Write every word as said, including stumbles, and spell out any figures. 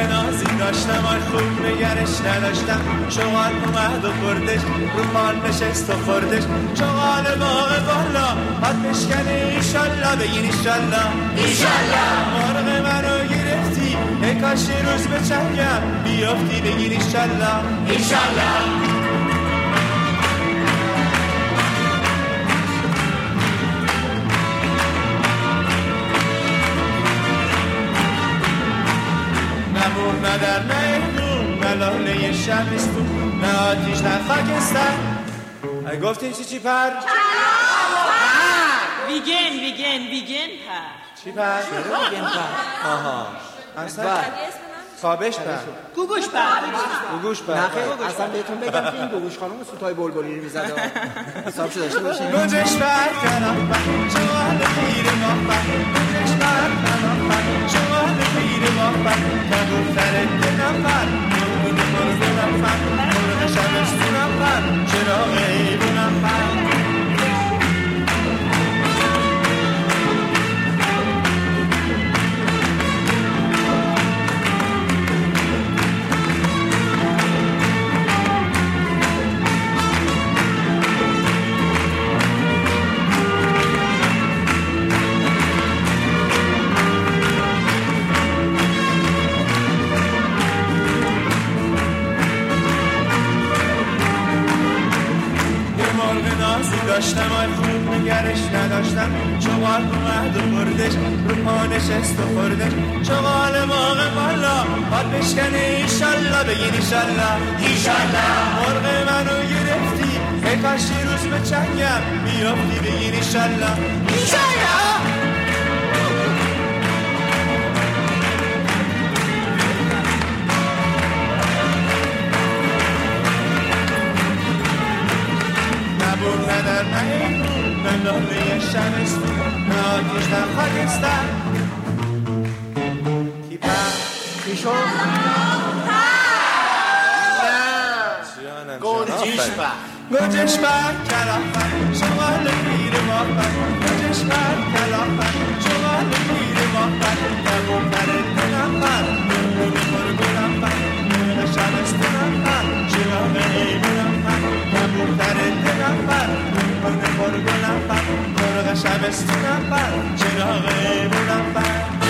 نازی داشتم آی خوب نگرش نداشتم، شغال اومد و بردش رو پان نشست و خوردش، شغال باغ بالا حد بشکنه ایشالله، بگین ایشالله ایشالله. مرغ منو گرفتی ای کاش روز به چنگم بیافتی، بگین ایشالله ایشالله. نه در نه ایمون، نه لاله شبستون، نه آتیش نه خاکستر. گفتین چی چی پر؟ ویگن ویگن ویگن پر. چی پر؟ ویگن پر. آها اصلا خوابش پر، گوگوش پر. گوگوش پر. نه خیلی اصلا بهتون بگم که این گوگوش خانم سوتای بلبلی رو میزده، حسابشو داشته باشین. گوجش پر کنم پر شمال پیر ماه پر، گوجش پر کنم پر شمال پیر ماه پر، کبوتر دلم پر نون مرغ پر، مرغ شبستونم پر چراغ ایوونم پر. داشتم آی خوب نگرش نداشتم، شغال اومد و بردش رو پا نشست و خوردش، شغال باغ بالا باید بشکنه ایشالله، بگین ایشالله ایشالله. مرغ منو گرفتی ای کاش روز به چنگم بیافتی، بگین ایشالله ایشالله. نه در نه ایمون، نه لاله شبستون، نه آتیش نه خاکستر. کی پر؟ کی شد؟ نه گنجیش پر. گوجش پر کلافر شمال پیر ماه پر، گوجش پر کلافر شمال پیر ماه پر، کبوتر دلم پر نون مرغ پر، مرغ شبستونم پر چراغ ایوونم پر، کبوتر دلم پر نون مرغ پر، مرغ شبستونم پر چراغ ایوونم پر.